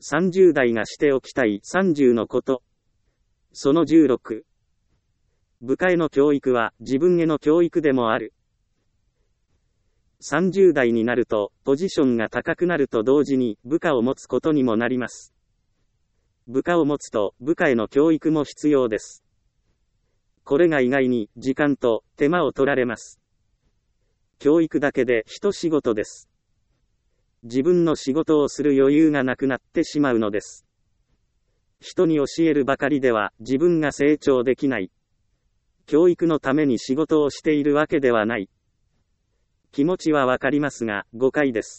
30代がしておきたい30のこと。その16。部下への教育は自分への教育でもある。30代になると、ポジションが高くなると同時に部下を持つことにもなります。部下を持つと部下への教育も必要です。これが意外に時間と手間を取られます。教育だけで一仕事です。自分の仕事をする余裕がなくなってしまうのです。人に教えるばかりでは自分が成長できない。教育のために仕事をしているわけではない。気持ちはわかりますが、誤解です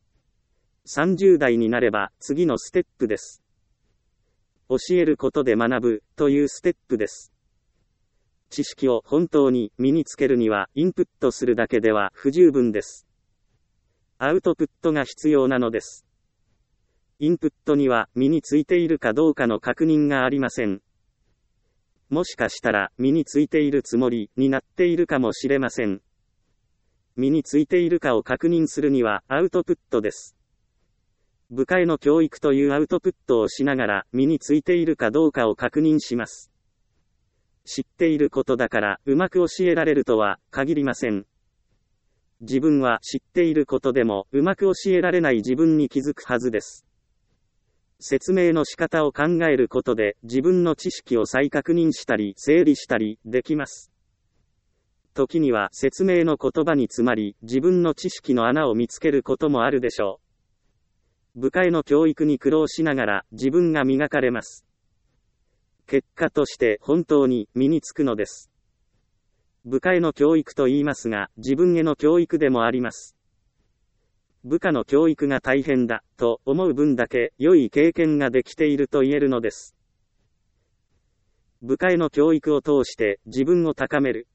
。30代になれば次のステップです。教えることで学ぶというステップです。知識を本当に身につけるにはインプットするだけでは不十分です。アウトプットが必要なのです。インプットには身についているかどうかの確認がありません。もしかしたら身についているつもりになっているかもしれません。身についているかを確認するにはアウトプットです。部下への教育というアウトプットをしながら身についているかどうかを確認します。知っていることだからうまく教えられるとは限りません。自分は知っていることでもうまく教えられない自分に気づくはずです。説明の仕方を考えることで自分の知識を再確認したり整理したりできます。時には説明の言葉に詰まり自分の知識の穴を見つけることもあるでしょう。部下への教育に苦労しながら自分が磨かれます。結果として本当に身につくのです。部下への教育と言いますが、自分への教育でもあります。部下の教育が大変だ、と思う分だけ良い経験ができていると言えるのです。部下への教育を通して自分を高める。